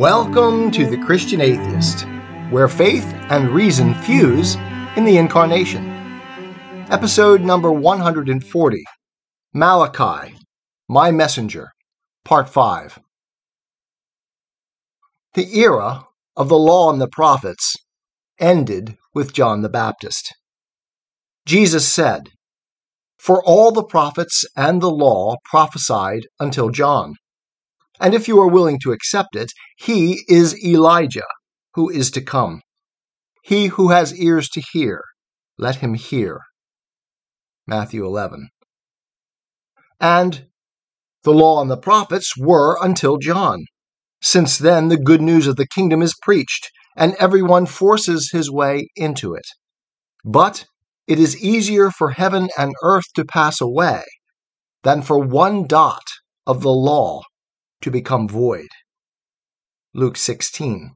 Welcome to The Christian Atheist, where faith and reason fuse in the Incarnation. Episode number 140, Malachi, My Messenger, Part 5. The era of the law and the prophets ended with John the Baptist. Jesus said, "For all the prophets and the law prophesied until John. And if you are willing to accept it, he is Elijah, who is to come. He who has ears to hear, let him hear." Matthew 11. And the law and the prophets were until John. Since then, the good news of the kingdom is preached, and everyone forces his way into it. But it is easier for heaven and earth to pass away than for one dot of the law to become void. Luke 16.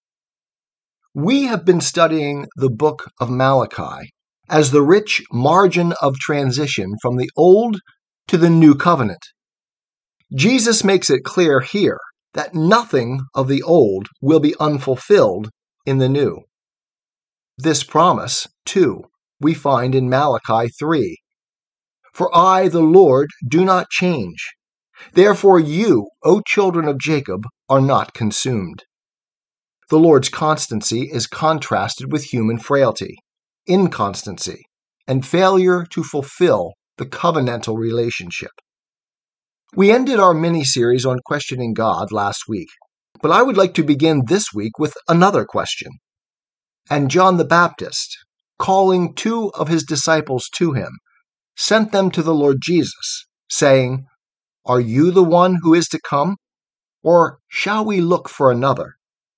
We have been studying the book of Malachi as the rich margin of transition from the Old to the New Covenant. Jesus makes it clear here that nothing of the Old will be unfulfilled in the New. This promise, too, we find in Malachi 3. "For I, the Lord, do not change. Therefore you, O children of Jacob, are not consumed." The Lord's constancy is contrasted with human frailty, inconstancy, and failure to fulfill the covenantal relationship. We ended our mini-series on questioning God last week, but I would like to begin this week with another question. And John the Baptist, calling two of his disciples to him, sent them to the Lord Jesus, saying, "Are you the one who is to come, or shall we look for another?"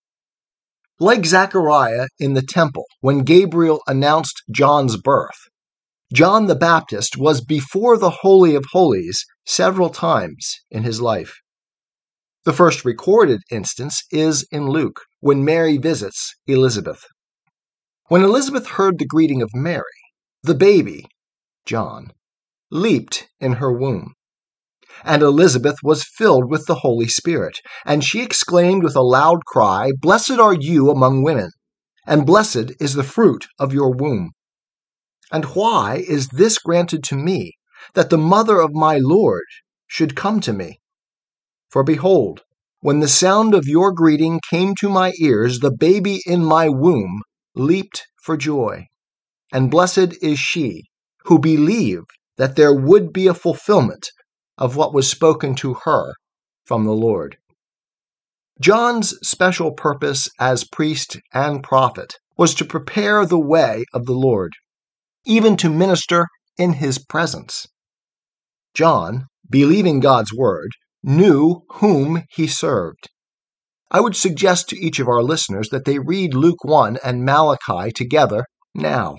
Like Zechariah in the temple when Gabriel announced John's birth, John the Baptist was before the Holy of Holies several times in his life. The first recorded instance is in Luke, when Mary visits Elizabeth. When Elizabeth heard the greeting of Mary, the baby, John, leaped in her womb. And Elizabeth was filled with the Holy Spirit, and she exclaimed with a loud cry, "Blessed are you among women, and blessed is the fruit of your womb. And why is this granted to me, that the mother of my Lord should come to me? For behold, when the sound of your greeting came to my ears, the baby in my womb leaped for joy. And blessed is she who believed that there would be a fulfillment of what was spoken to her from the Lord." John's special purpose as priest and prophet was to prepare the way of the Lord, even to minister in his presence. John, believing God's word, knew whom he served. I would suggest to each of our listeners that they read Luke 1 and Malachi together now.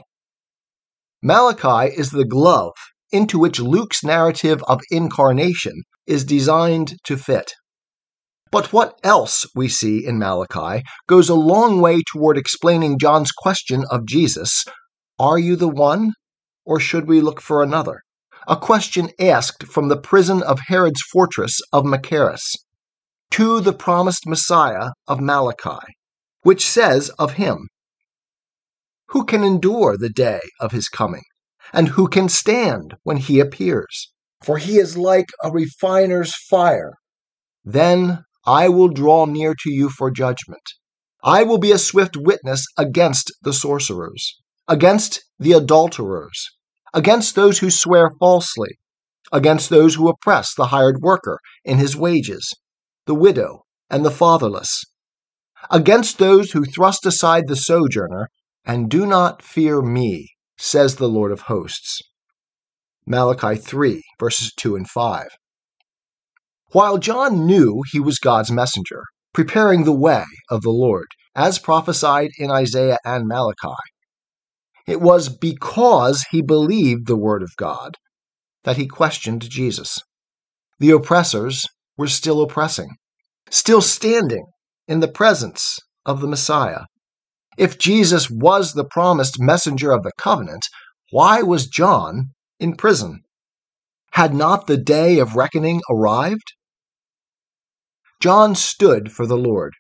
Malachi is the glove into which Luke's narrative of incarnation is designed to fit. But what else we see in Malachi goes a long way toward explaining John's question of Jesus, "Are you the one, or should we look for another?" A question asked from the prison of Herod's fortress of Machaerus to the promised Messiah of Malachi, which says of him, "Who can endure the day of his coming? And who can stand when he appears? For he is like a refiner's fire. Then I will draw near to you for judgment. I will be a swift witness against the sorcerers, against the adulterers, against those who swear falsely, against those who oppress the hired worker in his wages, the widow and the fatherless, against those who thrust aside the sojourner and do not fear me, says the Lord of hosts." Malachi 3, verses 2 and 5. While John knew he was God's messenger, preparing the way of the Lord, as prophesied in Isaiah and Malachi, it was because he believed the word of God that he questioned Jesus. The oppressors were still oppressing, still standing in the presence of the Messiah. If Jesus was the promised messenger of the covenant, why was John in prison? Had not the day of reckoning arrived? John stood for the Lord,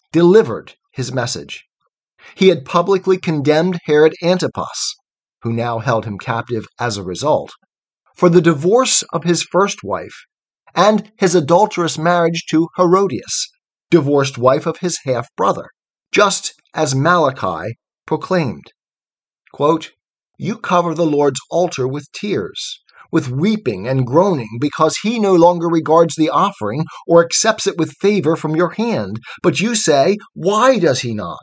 delivered his message. He had publicly condemned Herod Antipas, who now held him captive as a result, for the divorce of his first wife and his adulterous marriage to Herodias, divorced wife of his half-brother, just as Malachi proclaimed. Quote, "You cover the Lord's altar with tears, with weeping and groaning, because he no longer regards the offering or accepts it with favor from your hand. But you say, why does he not?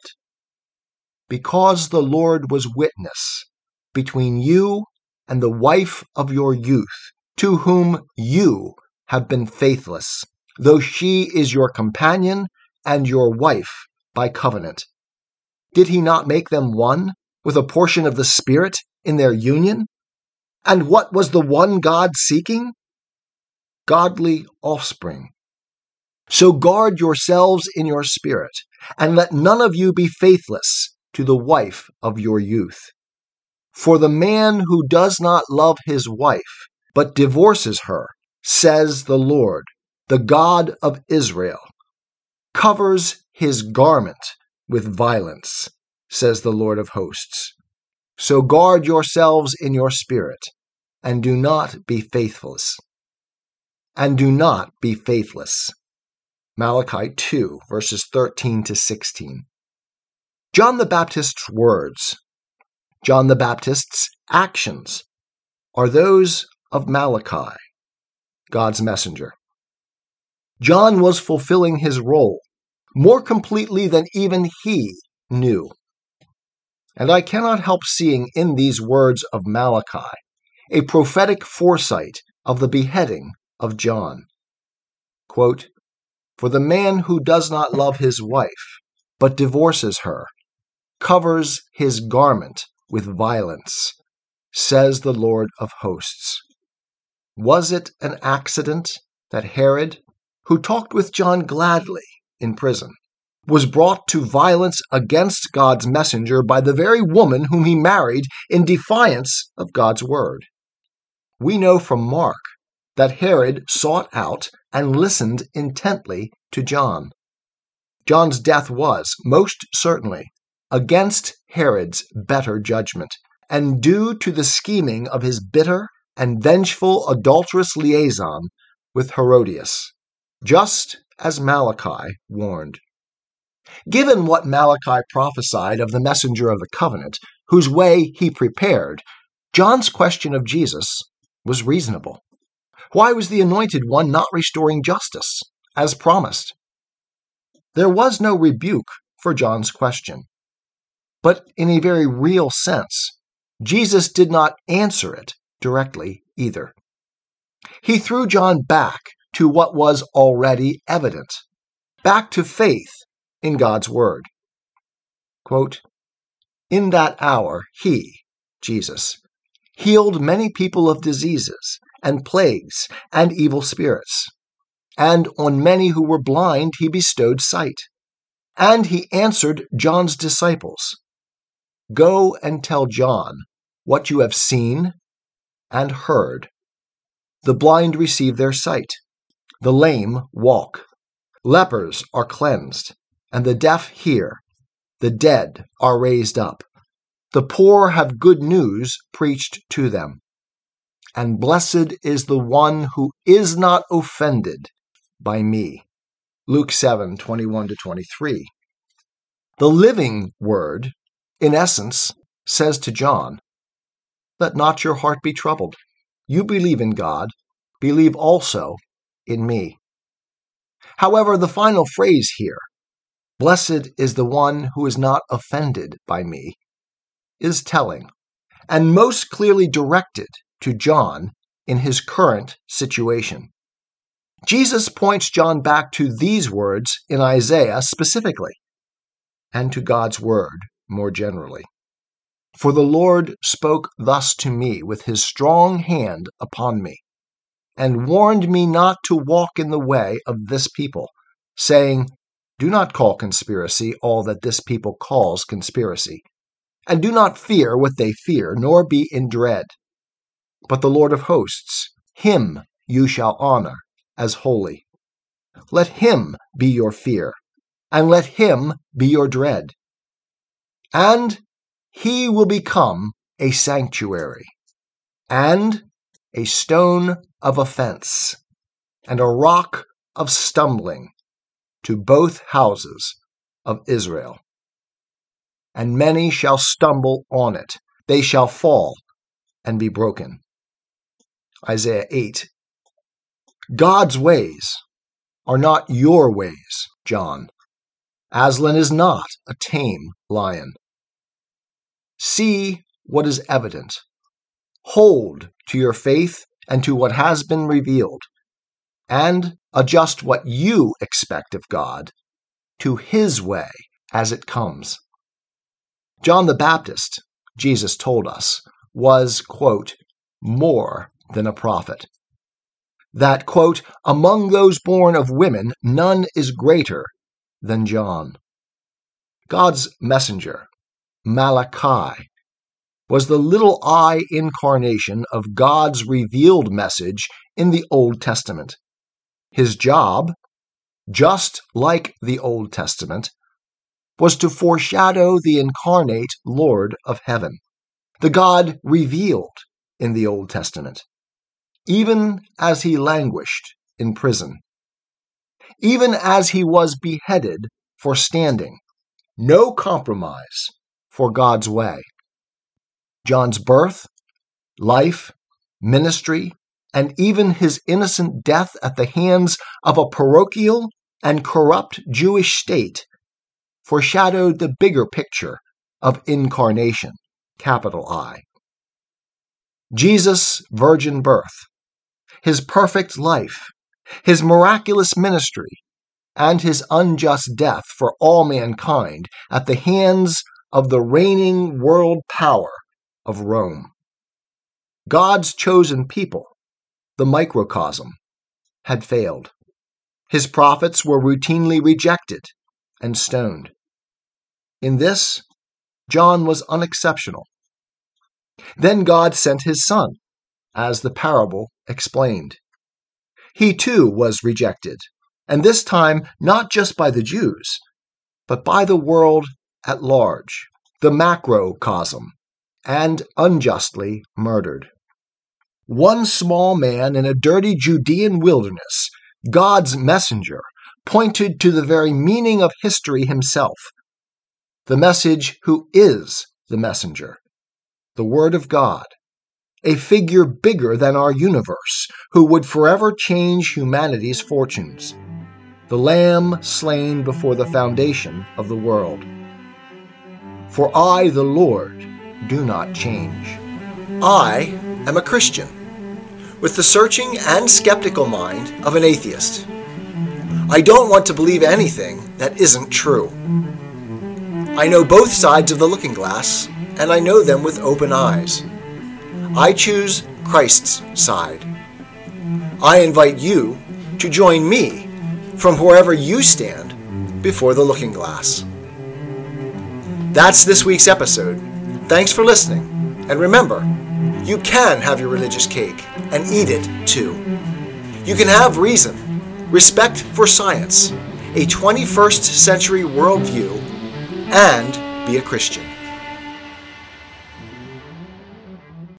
Because the Lord was witness between you and the wife of your youth, to whom you have been faithless, though she is your companion and your wife by covenant. Did he not make them one, with a portion of the Spirit in their union? And what was the one God seeking? Godly offspring. So guard yourselves in your spirit, and let none of you be faithless to the wife of your youth. For the man who does not love his wife, but divorces her, says the Lord, the God of Israel, covers his garment with violence, says the Lord of hosts. So guard yourselves in your spirit, and do not be faithless. And do not be faithless. Malachi 2, verses 13 to 16. John the Baptist's words, John the Baptist's actions, are those of Malachi, God's messenger. John was fulfilling his role more completely than even he knew. And I cannot help seeing in these words of Malachi a prophetic foresight of the beheading of John. Quote, "For the man who does not love his wife, but divorces her, covers his garment with violence, says the Lord of hosts." Was it an accident that Herod, who talked with John gladly in prison, was brought to violence against God's messenger by the very woman whom he married in defiance of God's word? We know from Mark that Herod sought out and listened intently to John. John's death was, most certainly, against Herod's better judgment, and due to the scheming of his bitter and vengeful adulterous liaison with Herodias, just as Malachi warned. Given what Malachi prophesied of the messenger of the covenant, whose way he prepared, John's question of Jesus was reasonable. Why was the anointed one not restoring justice, as promised? There was no rebuke for John's question. But in a very real sense, Jesus did not answer it directly either. He threw John back to what was already evident, back to faith in God's word. Quote, "In that hour he," Jesus, "healed many people of diseases and plagues and evil spirits, and on many who were blind he bestowed sight. And he answered John's disciples, 'Go and tell John what you have seen and heard. The blind receive their sight, the lame walk, lepers are cleansed, and the deaf hear, the dead are raised up, the poor have good news preached to them. And blessed is the one who is not offended by me.'" Luke 7, 21 to 23. The living word, in essence, says to John, "Let not your heart be troubled. You believe in God, believe also in me." However, the final phrase here, "Blessed is the one who is not offended by me," is telling, and most clearly directed to John in his current situation. Jesus points John back to these words in Isaiah specifically, and to God's word more generally. "For the Lord spoke thus to me with his strong hand upon me, and warned me not to walk in the way of this people, saying, 'Do not call conspiracy all that this people calls conspiracy, and do not fear what they fear, nor be in dread. But the Lord of hosts, him you shall honor as holy. Let him be your fear, and let him be your dread. And he will become a sanctuary, and a stone of offense, and a rock of stumbling to both houses of Israel. And many shall stumble on it. They shall fall and be broken. Isaiah 8. God's ways are not your ways, John. Aslan is not a tame lion. See what is evident. Hold to your faith and to what has been revealed, and adjust what you expect of God to his way as it comes. John the Baptist, Jesus told us, was, quote, more than a prophet. That, quote, among those born of women, none is greater than John. God's messenger, Malachi, was the little I incarnation of God's revealed message in the Old Testament. His job, just like the Old Testament, was to foreshadow the incarnate Lord of heaven, the God revealed in the Old Testament, even as he languished in prison, even as he was beheaded for standing. No compromise for God's way. John's birth, life, ministry, and even his innocent death at the hands of a parochial and corrupt Jewish state foreshadowed the bigger picture of incarnation, capital I. Jesus' virgin birth, his perfect life, his miraculous ministry, and his unjust death for all mankind at the hands of the reigning world power of Rome. God's chosen people, the microcosm, had failed. His prophets were routinely rejected and stoned. In this, John was unexceptional. Then God sent his Son, as the parable explained. He too was rejected, and this time not just by the Jews, but by the world at large, the macrocosm, and unjustly murdered. One small man in a dirty Judean wilderness, God's messenger, pointed to the very meaning of history himself. The message who is the messenger, the Word of God, a figure bigger than our universe, who would forever change humanity's fortunes. The Lamb slain before the foundation of the world. For I, the Lord, do not change. I am a Christian, with the searching and skeptical mind of an atheist. I don't want to believe anything that isn't true. I know both sides of the looking glass, and I know them with open eyes. I choose Christ's side. I invite you to join me from wherever you stand before the looking glass. That's this week's episode. Thanks for listening. And remember, you can have your religious cake and eat it too. You can have reason, respect for science, a 21st century worldview, and be a Christian.